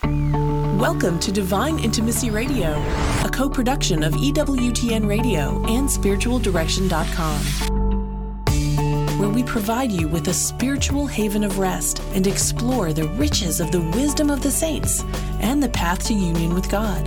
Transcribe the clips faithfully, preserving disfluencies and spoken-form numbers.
Welcome to Divine Intimacy Radio, a co-production of E W T N Radio and spiritual direction dot com, where we provide you with a spiritual haven of rest and explore the riches of the wisdom of the saints and the path to union with God.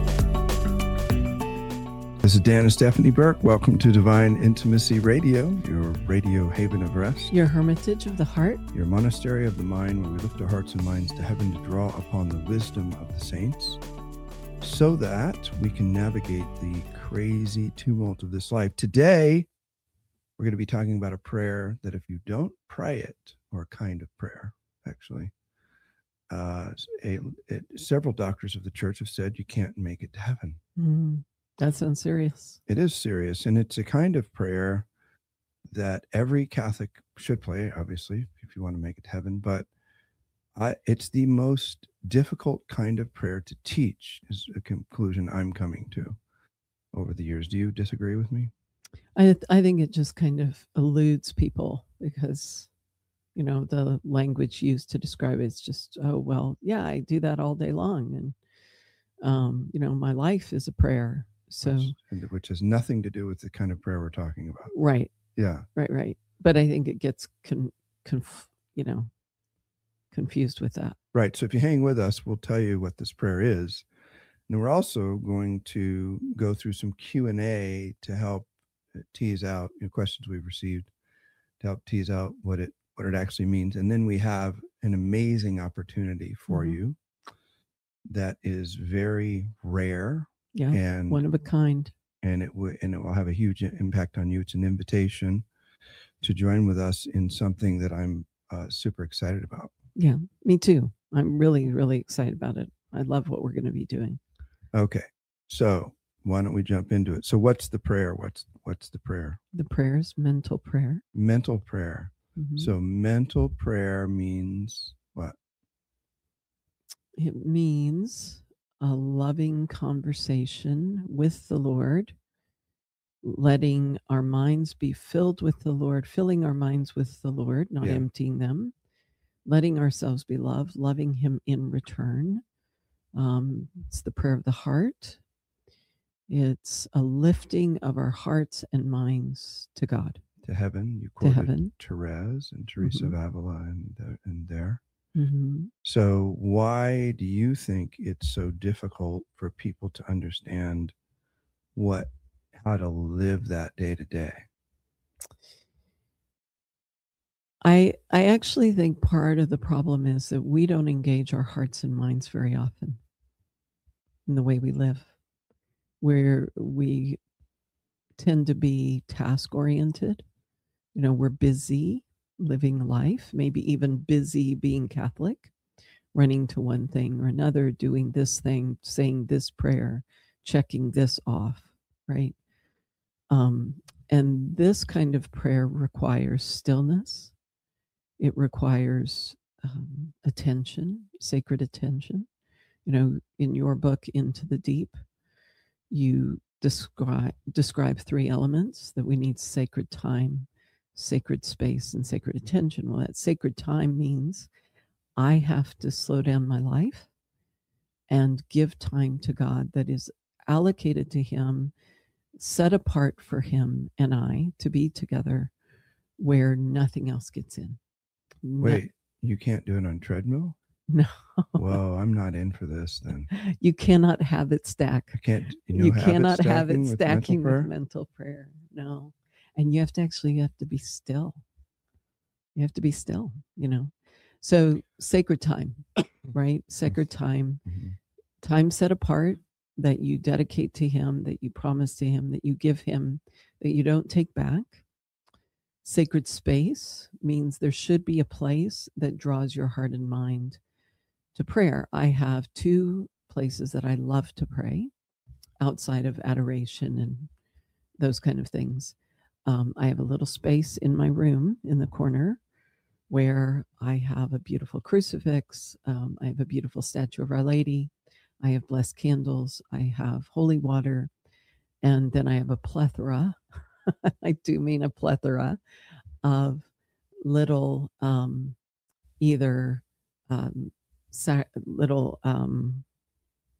This is Dan and Stephanie Burke. Welcome to Divine Intimacy Radio, your radio haven of rest. Your hermitage of the heart. Your monastery of the mind, where we lift our hearts and minds to heaven to draw upon the wisdom of the saints, so that we can navigate the crazy tumult of this life. Today, we're going to be talking about a prayer that if you don't pray it, or a kind of prayer, actually, uh, a, it, several doctors of the church have said you can't make it to heaven. Mm. That sounds serious. It is serious, and it's a kind of prayer that every Catholic should pray, obviously, if you want to make it to heaven, but I, it's the most difficult kind of prayer to teach, is a conclusion I'm coming to over the years. Do you disagree with me? I I think it just kind of eludes people because, you know, the language used to describe it is just, oh, well, yeah, I do that all day long, and, um, you know, my life is a prayer. So, which, which has nothing to do with the kind of prayer we're talking about. Right. Yeah. Right, right. But I think it gets, con, conf, you know, confused with that. Right. So if you hang with us, we'll tell you what this prayer is. And we're also going to go through some Q and A to help tease out, you know, questions we've received, to help tease out what it what it actually means. And then we have an amazing opportunity for mm-hmm. you that is very rare. Yeah, and one of a kind. And it will and it will have a huge impact on you. It's an invitation to join with us in something that I'm uh, super excited about. Yeah, me too. I'm really, really excited about it. I love what we're going to be doing. Okay, so why don't we jump into it? So what's the prayer? What's what's the prayer? The prayer is mental prayer. Mental prayer. Mm-hmm. So mental prayer means what? It means a loving conversation with the Lord, letting our minds be filled with the Lord, filling our minds with the Lord, not yeah. emptying them, letting ourselves be loved, loving Him in return. Um, it's the prayer of the heart. It's a lifting of our hearts and minds to God. To heaven. You quoted to heaven. Therese and Teresa mm-hmm. of Avila and, uh, and there. Mm-hmm. So why do you think it's so difficult for people to understand what, how to live that day to day? I I actually think part of the problem is that we don't engage our hearts and minds very often in the way we live, where we tend to be task oriented. You know, we're busy living life, maybe even busy being Catholic, running to one thing or another, doing this thing, saying this prayer, checking this off, right? Um, and this kind of prayer requires stillness. It requires um, attention, sacred attention. You know, in your book, Into the Deep, you describe describe three elements that we need: sacred time, sacred space, and sacred attention. Well, that sacred time means I have to slow down my life and give time to God that is allocated to Him, set apart for Him and I to be together, where nothing else gets in. Wait, no. You can't do it on treadmill? No. Well, I'm not in for this then. You cannot have it stack. I can't, you know, you have cannot it have it with stacking mental with mental prayer. No. And you have to actually, you have to be still. You have to be still, you know. So sacred time, right? Sacred time, mm-hmm. time set apart that you dedicate to Him, that you promise to Him, that you give Him, that you don't take back. Sacred space means there should be a place that draws your heart and mind to prayer. I have two places that I love to pray outside of adoration and those kind of things. Um, I have a little space in my room in the corner where I have a beautiful crucifix. Um, I have a beautiful statue of Our Lady. I have blessed candles. I have holy water. And then I have a plethora, I do mean a plethora of little um, either um, sa- little um,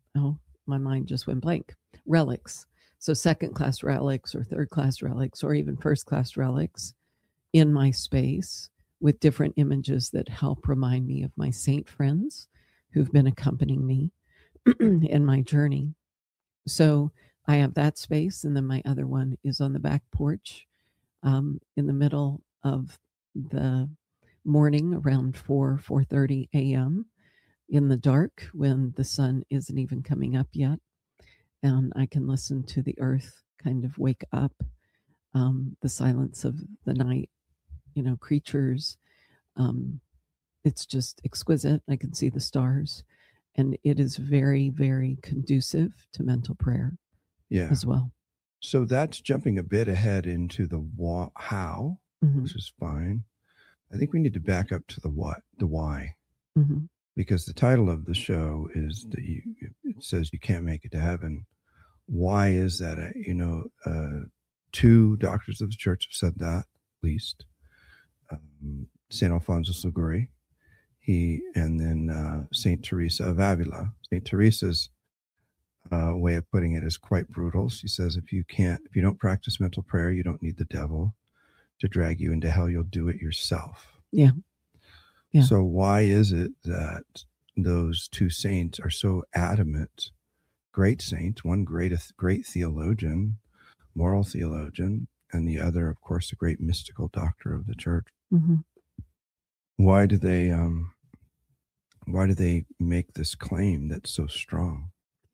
oh, my mind just went blank. Relics. So second class relics or third class relics or even first class relics in my space with different images that help remind me of my saint friends who've been accompanying me in my journey. So I have that space, and then my other one is on the back porch um, in the middle of the morning around four, four thirty a.m. in the dark when the sun isn't even coming up yet. And I can listen to the earth kind of wake up, um, the silence of the night, you know, creatures. Um, it's just exquisite. I can see the stars. And it is very, very conducive to mental prayer Yeah. as well. So that's jumping a bit ahead into the wha- how, Mhm. which is fine. I think we need to back up to the what, the why, Mhm. because the title of the show is that you, it says you can't make it to heaven. Why is that? Uh, You know, uh, two doctors of the church have said that, at least. Um, Saint Alphonsus Liguori, he, and then uh, Saint Teresa of Avila. Saint Teresa's uh, way of putting it is quite brutal. She says, if you can't, if you don't practice mental prayer, you don't need the devil to drag you into hell. You'll do it yourself. Yeah. Yeah. So why is it that those two saints are so adamant? Great saints, one great, great theologian, moral theologian, and the other, of course, a great mystical doctor of the church. Mm-hmm. Why do they, um, why do they make this claim that's so strong?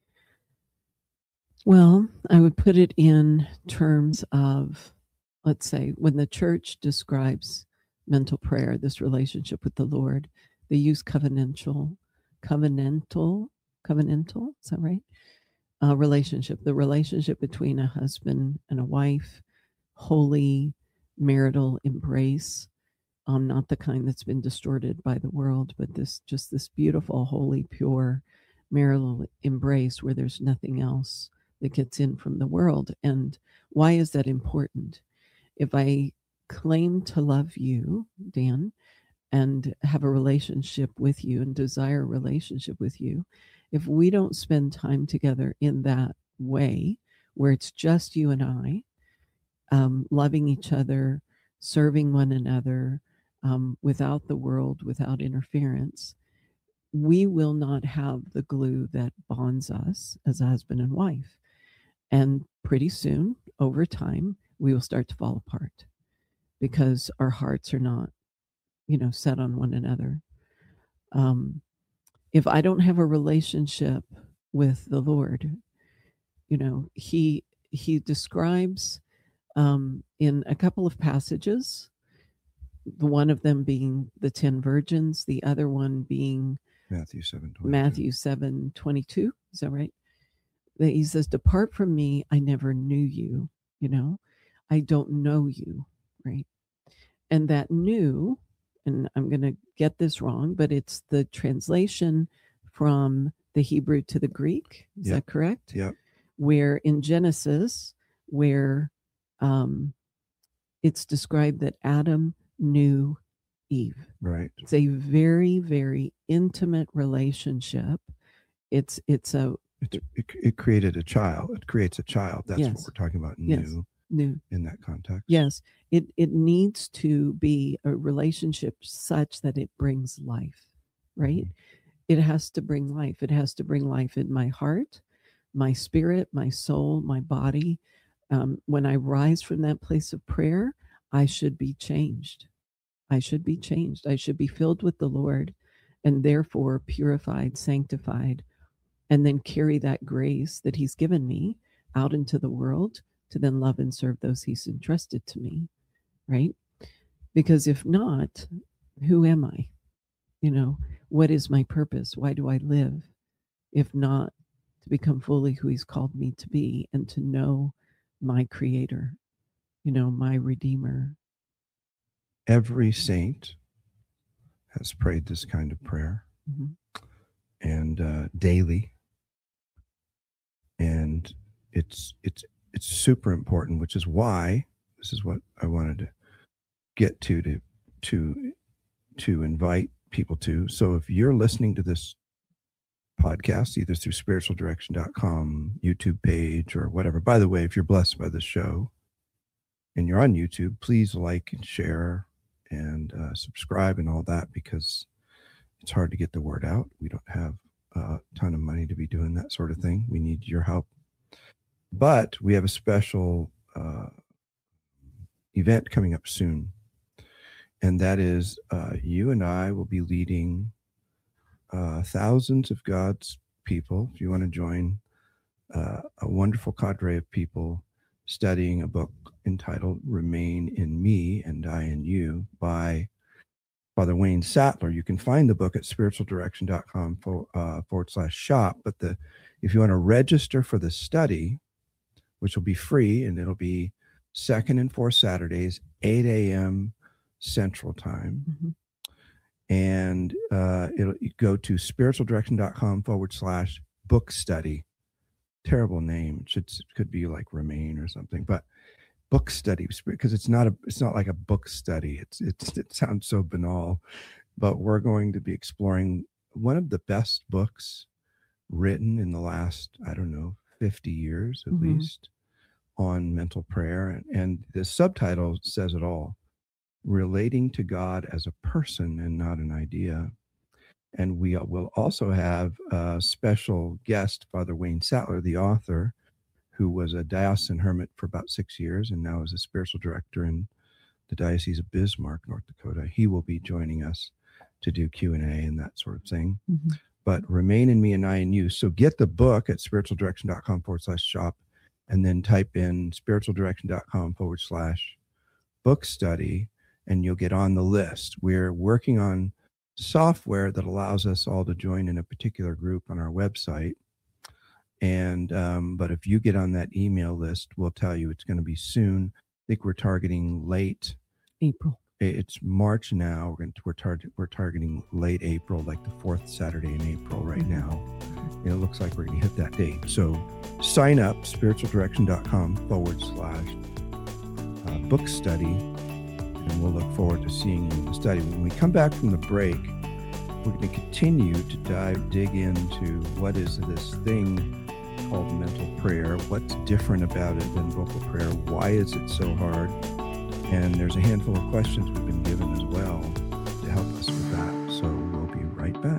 Well, I would put it in terms of, let's say, when the church describes mental prayer, this relationship with the Lord, they use covenantal, covenantal, covenantal, is that right? Uh, relationship, the relationship between a husband and a wife, holy marital embrace, um, not the kind that's been distorted by the world, but this just this beautiful, holy, pure marital embrace where there's nothing else that gets in from the world. And why is that important? If I claim to love you, Dan, and have a relationship with you and desire a relationship with you, if we don't spend time together in that way, where it's just you and I, um, loving each other, serving one another, um, without the world, without interference, we will not have the glue that bonds us as a husband and wife. And pretty soon, over time, we will start to fall apart because our hearts are not, you know, set on one another. Um, if I don't have a relationship with the Lord, you know, he he describes um, in a couple of passages, the one of them being the ten virgins, the other one being Matthew seven twenty-two. Matthew seven twenty-two. Is that right? That he says, "Depart from me, I never knew you." You know, I don't know you, right? And that "knew," and I'm going to get this wrong, but it's the translation from the Hebrew to the Greek. Is Yep. that correct? Yep. Where in Genesis, where um, it's described that Adam knew Eve. Right. It's a very, very intimate relationship. It's it's a It, it, it created a child. It creates a child. That's Yes. what we're talking about. Yes. New new. in that context. Yes, it it needs to be a relationship such that it brings life, right? Mhm. It has to bring life. It has to bring life in my heart, my spirit, my soul, my body. Um, when I rise from that place of prayer, I should be changed. I should be changed. I should be filled with the Lord and therefore purified, sanctified, and then carry that grace that He's given me out into the world to then love and serve those He's entrusted to me, right? Because if not, who am I? You know, what is my purpose? Why do I live? If not to become fully who He's called me to be and to know my Creator, you know, my Redeemer. Every saint has prayed this kind of prayer, Mhm. and uh, daily, and it's it's it's super important, which is why this is what I wanted to get to to to to invite people to. So if you're listening to this podcasts, either through spiritual direction dot com, YouTube page, or whatever. By the way, if you're blessed by this show and you're on YouTube, please like and share and uh, subscribe and all that, because it's hard to get the word out. We don't have a ton of money to be doing that sort of thing. We need your help. But we have a special uh, event coming up soon. And that is uh, you and I will be leading uh, thousands of God's people. If you want to join uh, a wonderful cadre of people studying a book entitled Remain in Me and I in You by Father Wayne Sattler. You can find the book at spiritual direction dot com for, uh, forward slash shop. But the if you want to register for the study, which will be free, and it'll be second and fourth Saturdays, eight a.m. Central Time. Mm-hmm. And uh, it'll go to spiritual direction dot com forward slash book study. Terrible name. It should could be like Remain or something, but book study, because it's not a it's not like a book study. It's it's it sounds so banal, but we're going to be exploring one of the best books written in the last, I don't know, fifty years at mm-hmm. least, on mental prayer. And, and the subtitle says it all: relating to God as a person and not an idea. And we will also have a special guest, Father Wayne Sattler, the author, who was a diocesan hermit for about six years and now is a spiritual director in the Diocese of Bismarck, North Dakota. He will be joining us to do Q and A and that sort of thing. Mm-hmm. But Remain in Me and I in You. So get the book at spiritual direction dot com forward slash shop, and then type in spiritual direction dot com forward slash book study, and you'll get on the list. We're working on software that allows us all to join in a particular group on our website. And, um, but if you get on that email list, we'll tell you it's going to be soon. I think we're targeting late April. It's March now. We're going to, we're, target, we're targeting late April, like the fourth Saturday in April right now. And it looks like we're going to hit that date. So sign up, spiritual direction dot com forward slash uh, book study. And we'll look forward to seeing you in the study. When we come back from the break, we're going to continue to dive, dig into what is this thing called mental prayer, what's different about it than vocal prayer, why is it so hard? And there's a handful of questions we've been given as well to help us with that. So we'll be right back.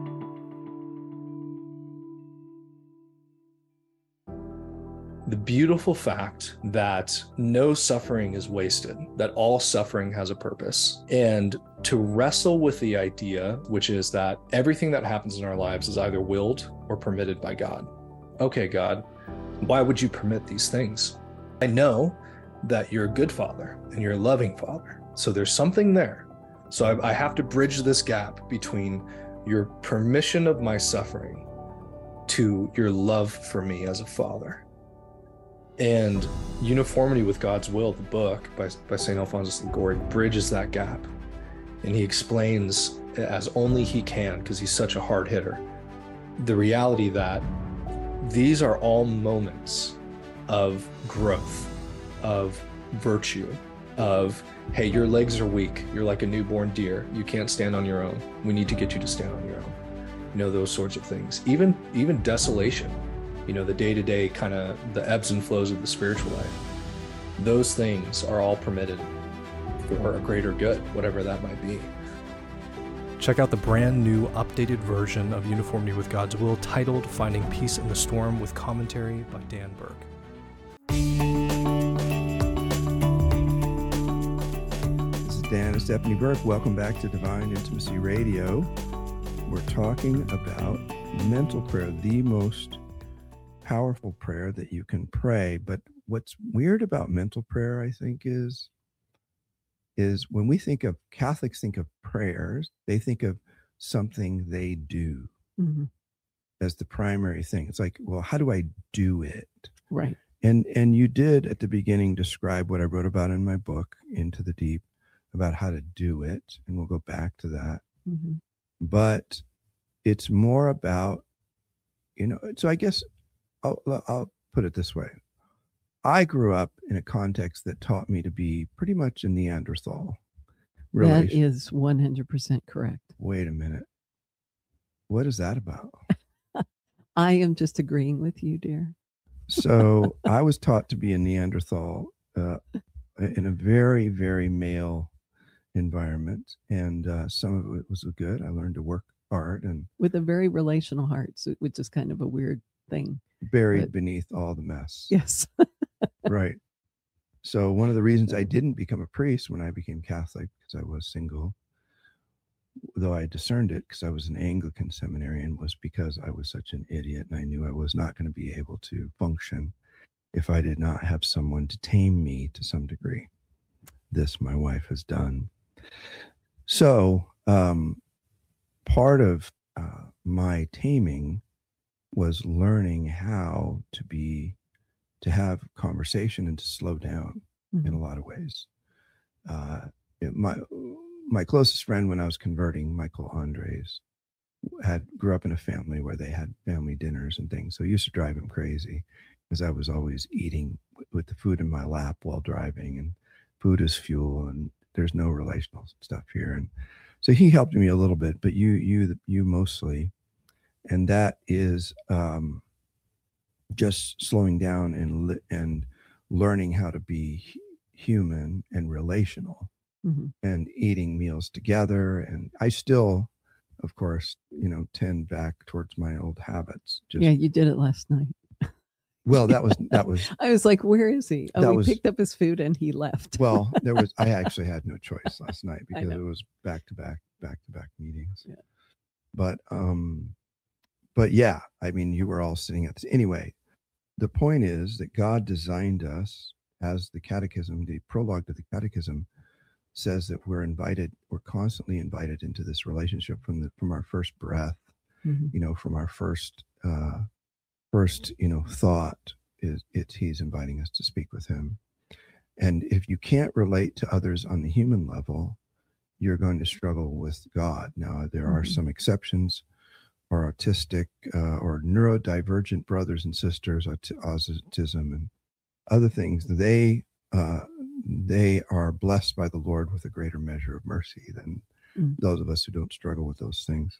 The beautiful fact that no suffering is wasted, that all suffering has a purpose, and to wrestle with the idea, which is that everything that happens in our lives is either willed or permitted by God. Okay, God, why would you permit these things? I know that you're a good father and you're a loving father, so there's something there. So I, I have to bridge this gap between your permission of my suffering to your love for me as a father. And Uniformity with God's Will, the book by, by Saint Alphonsus Liguori, bridges that gap. And he explains, as only he can, because he's such a hard hitter, the reality that these are all moments of growth, of virtue, of, hey, your legs are weak. You're like a newborn deer. You can't stand on your own. We need to get you to stand on your own. You know, those sorts of things. Even, even desolation. You know, the day-to-day kind of the ebbs and flows of the spiritual life. Those things are all permitted for a greater good, whatever that might be. Check out the brand new updated version of Uniformity with God's Will titled Finding Peace in the Storm, with commentary by Dan Burke. This is Dan and Stephanie Burke. Welcome back to Divine Intimacy Radio. We're talking about mental prayer, the most powerful prayer that you can pray. But what's weird about mental prayer, I think, is is when we think of Catholics think of prayers, they think of something they do mm-hmm. as the primary thing. It's like, well, how do I do it? Right. And and you did at the beginning describe what I wrote about in my book, Into the Deep, about how to do it, and we'll go back to that. Mm-hmm. But it's more about, you know, so I guess I'll, I'll put it this way. I grew up in a context that taught me to be pretty much a Neanderthal. Relation. That is one hundred percent correct. Wait a minute. What is that about? I am just agreeing with you, dear. So I was taught to be a Neanderthal uh, in a very, very male environment. And uh, some of it was good. I learned to work hard and with a very relational heart, so, which is kind of a weird thing. buried But, beneath all the mess. yes. Right. So one of the reasons I didn't become a priest when I became Catholic, because I was single, though I discerned it because I was an Anglican seminarian, was because I was such an idiot and I knew I was not going to be able to function if I did not have someone to tame me to some degree. This my wife has done. So um, part of uh, my taming was learning how to be, to have conversation and to slow down mm-hmm. in a lot of ways. Uh, it, my my closest friend when I was converting, Michael Andres, had grew up in a family where they had family dinners and things. So it used to drive him crazy because I was always eating with the food in my lap while driving, and food is fuel, and there's no relational stuff here. And so he helped me a little bit, but you you you mostly, and that is um, just slowing down and and learning how to be human and relational. Mm-hmm. And eating meals together. And I still, of course, you know, tend back towards my old habits. Just, yeah, you did it last night. Well, that was, that was, I was like, where is he? Oh, we was, picked up his food and he left. Well, there was, I actually had no choice last night because it was back to back, back to back meetings. Yeah. But, um, but yeah, I mean, you were all sitting at this. Anyway, the point is that God designed us, as the catechism, the prologue to the catechism says, that we're invited, we're constantly invited into this relationship from the from our first breath, mm-hmm. you know, from our first uh, first, you know, thought is it's he's inviting us to speak with him. And if you can't relate to others on the human level, you're going to struggle with God. Now, there mm-hmm. are some exceptions, or autistic uh, or neurodivergent brothers and sisters, autism and other things. They uh, they are blessed by the Lord with a greater measure of mercy than mm. those of us who don't struggle with those things.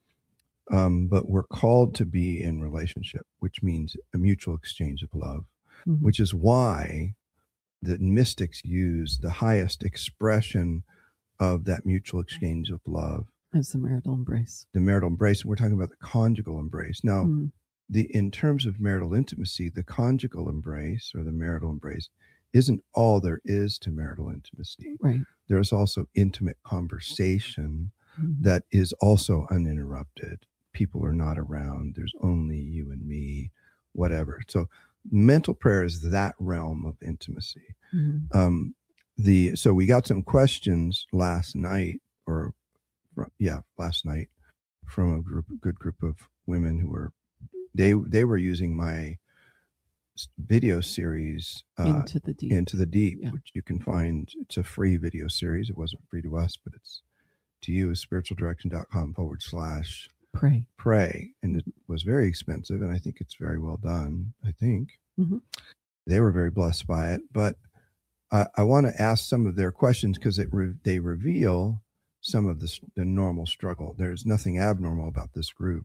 Um, but we're called to be in relationship, which means a mutual exchange of love, mm-hmm. which is why the mystics use the highest expression of that mutual exchange of love as the marital embrace. The marital embrace. And we're talking about the conjugal embrace. Now, mm. the in terms of marital intimacy, the conjugal embrace or the marital embrace isn't all there is to marital intimacy. Right. There's also intimate conversation mm-hmm. that is also uninterrupted. People are not around. There's only you and me, whatever. So mental prayer is that realm of intimacy. Mm-hmm. Um, the so we got some questions last night, or yeah, last night from a group, good group of women who were they they were using my video series uh, Into the Deep, into the deep yeah. which you can find. It's a free video series. It wasn't free to us, but it's to you is spiritualdirection.com forward slash pray pray. And it was very expensive, and I think it's very well done. I think mm-hmm. they were very blessed by it. But I, I want to ask some of their questions because it re- they reveal some of the, the normal struggle. There's nothing abnormal about this group.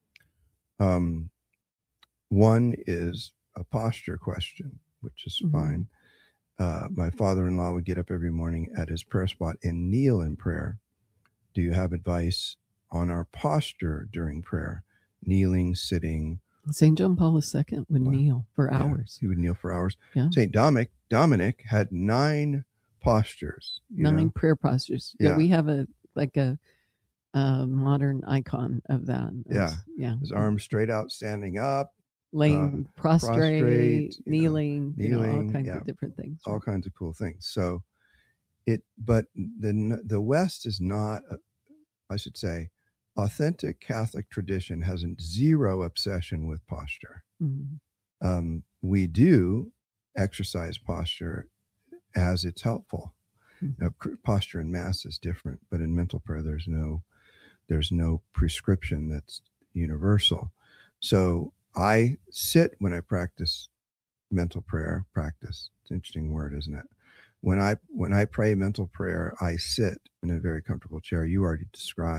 Um, one is a posture question, which is mm-hmm. fine. Uh, my father-in-law would get up every morning at his prayer spot and kneel in prayer. Do you have advice on our posture during prayer? Kneeling, sitting. Saint John Paul the Second would well, kneel for yeah, hours. He would kneel for hours. Yeah. Saint Dominic, Dominic had nine postures. Nine know? prayer postures. Yeah, yeah, we have a like a, a modern icon of that. It's, yeah, yeah. His arms straight out, standing up. Laying uh, prostrate, prostrate kneeling, know, kneeling, you know, all kinds yeah, of different things. All kinds of cool things. So it, but the the West is not, a, I should say, authentic Catholic tradition has a zero obsession with posture. Mm-hmm. Um, we do exercise posture as it's helpful. Mm-hmm. Now, posture in Mass is different, but in mental prayer, there's no there's no prescription that's universal. So I sit when I practice mental prayer. Practice. It's an interesting word, isn't it? When I when I pray mental prayer, I sit in a very comfortable chair. You already described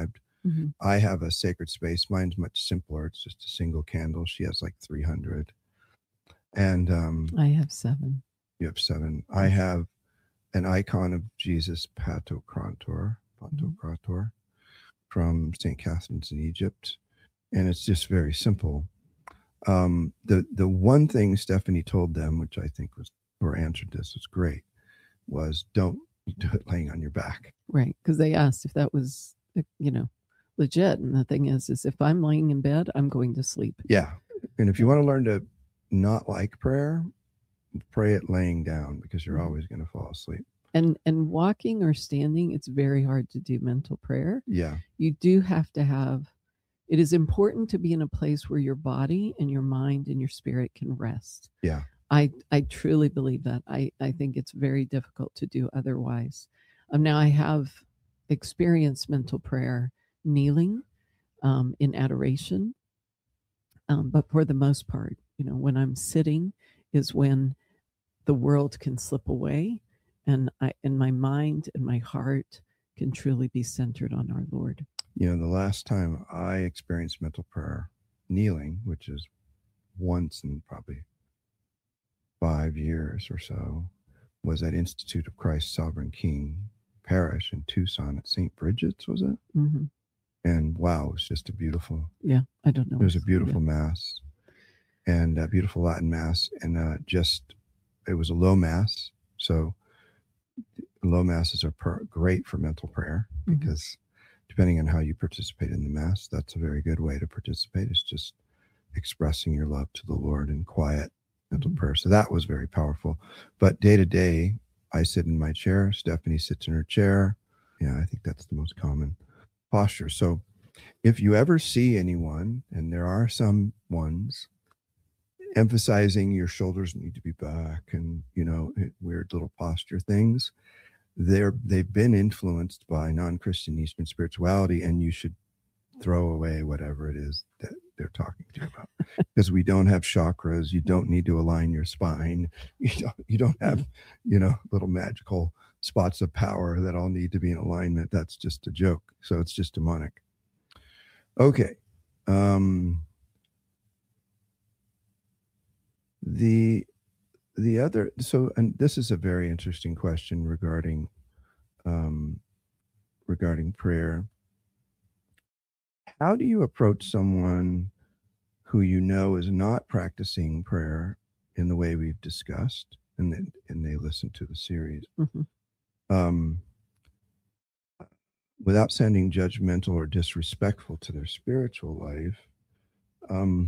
Mhm. I have a sacred space. Mine's much simpler. It's just a single candle. She has like three hundred. And um, I have seven. you have seven. I have an icon of Jesus Pantocrator, Pantocrator from Saint Catherine's in Egypt. And it's just very simple. Um, the, the one thing Stephanie told them, which I think was, or answered this, was great, was don't do it laying on your back. Right. Because they asked if that was, you know, legit. And the thing is, is if I'm laying in bed, I'm going to sleep. Yeah. And if you want to learn to not like prayer, pray it laying down, because you're always going to fall asleep. And and walking or standing, it's very hard to do mental prayer. Yeah. You do have to have, it is important to be in a place where your body and your mind and your spirit can rest. Yeah. I, I truly believe that. I, I think it's very difficult to do otherwise. Um, now, I have experienced mental prayer kneeling um, in adoration. Um, but for the most part, you know, when I'm sitting is when the world can slip away and I, and my mind and my heart can truly be centered on our Lord. You know, the last time I experienced mental prayer kneeling, which is once in probably five years or so, was at Institute of Christ Sovereign King Parish in Tucson at Saint Bridget's, was it? Mm-hmm. And wow, it was just a beautiful, yeah, I don't know. It was a beautiful yeah. mass, and a beautiful Latin mass. And uh, just, it was a low mass. So low masses are per- great for mental prayer, mm-hmm. because depending on how you participate in the mass, that's a very good way to participate. It's just expressing your love to the Lord in quiet mental mm-hmm. prayer. So that was very powerful. But day to day, I sit in my chair. Stephanie sits in her chair. Yeah, I think that's the most common posture. So if you ever see anyone, and there are some ones, emphasizing your shoulders need to be back and, you know, weird little posture things, they're, they've been influenced by non-Christian Eastern spirituality, and you should throw away whatever it is that they're talking to you about, because we don't have chakras. You don't need to align your spine. You don't, you don't have, you know, little magical spots of power that all need to be in alignment. That's just a joke. So it's just demonic. Okay. Um, the, the other, so, and this is a very interesting question regarding, um, regarding prayer. How do you approach someone who you know is not practicing prayer in the way we've discussed, and then, and they listen to the series, mm-hmm. um, without sounding judgmental or disrespectful to their spiritual life? Um,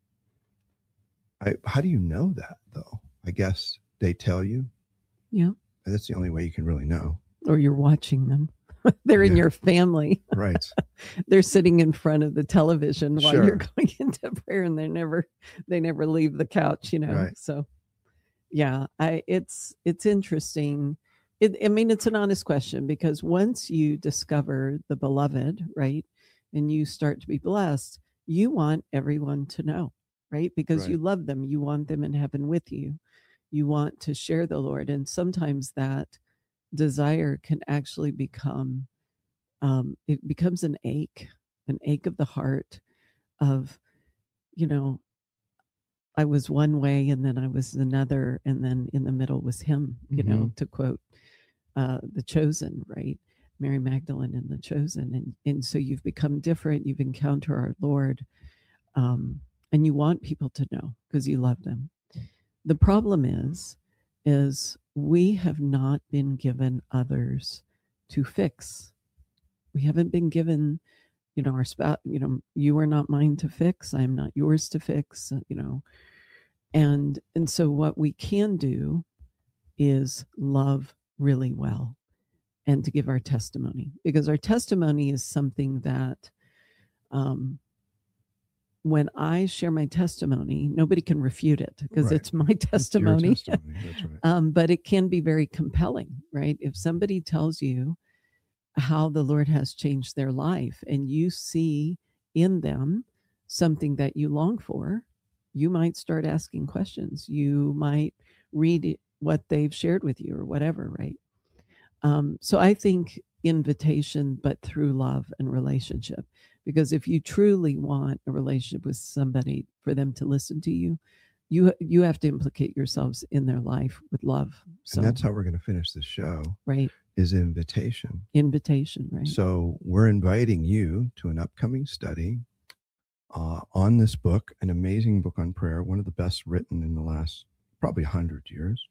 I, how do you know that, though? I guess they tell you. Yeah. That's the only way you can really know. Or you're watching them. They're in Yeah. your family. Right. They're sitting in front of the television while Sure. you're going into prayer, and they never, they never leave the couch, you know? Right. So yeah, I, it's, it's interesting. It, I mean, it's an honest question, because once you discover the beloved, right, and you start to be blessed, you want everyone to know, right? Because Right. you love them. You want them in heaven with you. You want to share the Lord. And sometimes that desire can actually become, um, it becomes an ache, an ache of the heart of, you know, I was one way and then I was another, and then in the middle was him, you Mhm. know, to quote uh, The Chosen, right? Mary Magdalene and The Chosen. And, and so you've become different. You've encountered our Lord, um, and you want people to know because you love them. The problem is, is we have not been given others to fix. We haven't been given, you know, our spouse, you know, you are not mine to fix. I'm not yours to fix, you know. And, and so what we can do is love really well and to give our testimony, because our testimony is something that, um, when I share my testimony, nobody can refute it because Right. it's my It's your testimony. testimony. That's right. Um, but it can be very compelling, right? If somebody tells you how the Lord has changed their life and you see in them something that you long for, you might start asking questions. You might read what they've shared with you or whatever, right? Um, so I think invitation, but through love and relationship. Because if you truly want a relationship with somebody, for them to listen to you, you you have to implicate yourselves in their life with love. So And that's how we're going to finish the show, right, is invitation. invitation, right? So we're inviting you to an upcoming study uh, on this book, an amazing book on prayer, one of the best written in the last probably one hundred years.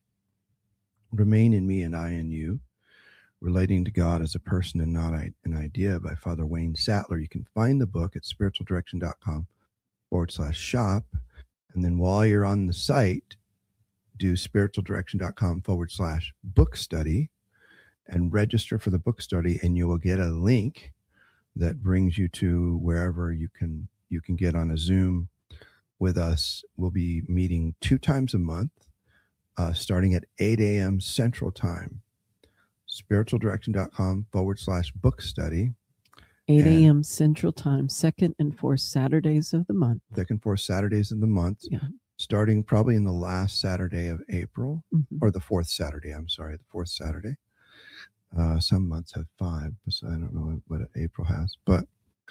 Remain in Me and I in You, Relating to God as a Person and Not an Idea by Father Wayne Sattler. You can find the book at spiritualdirection.com forward slash shop. And then while you're on the site, do spiritualdirection.com forward slash book study and register for the book study, and you will get a link that brings you to wherever you can you can get on a Zoom with us. We'll be meeting two times a month, uh, starting at eight a.m. Central Time. spiritualdirection.com forward slash book study. eight a.m. Central Time, second and fourth Saturdays of the month. Second, fourth Saturdays of the month. Yeah. Starting probably in the last Saturday of April, Mhm. or the fourth Saturday, I'm sorry, the fourth Saturday. Uh, some months have five, so I don't know what April has. But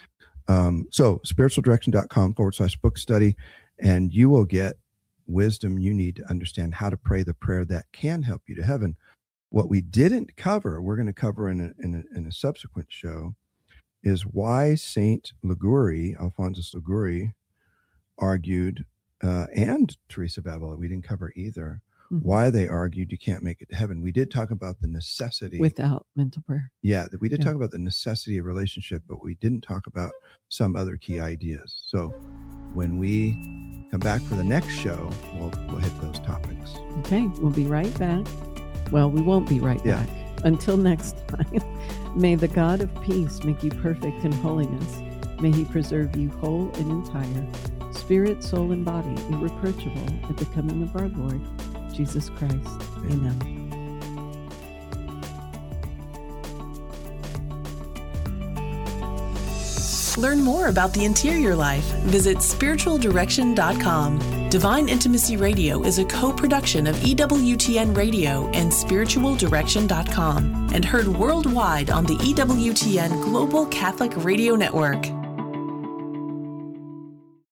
um, so spiritualdirection.com forward slash book study, and you will get wisdom you need to understand how to pray the prayer that can help you to heaven. What we didn't cover, we're going to cover in a, in a, in a subsequent show, is why Saint Liguori, Alphonsus Liguori, argued, uh, and Teresa of Avila, we didn't cover either, Mhm. why they argued you can't make it to heaven. We did talk about the necessity. Without mental prayer. Yeah, we did Yeah. talk about the necessity of relationship, but we didn't talk about some other key ideas. So when we come back for the next show, we'll, we'll hit those topics. Okay, we'll be right back. Well, we won't be right Yeah. back. Until next time, may the God of peace make you perfect in holiness. May he preserve you whole and entire, spirit, soul, and body, irreproachable at the coming of our Lord, Jesus Christ. Amen. Learn more about the interior life. Visit spiritual direction dot com. Divine Intimacy Radio is a co-production of E W T N Radio and spiritual direction dot com and heard worldwide on the E W T N Global Catholic Radio Network.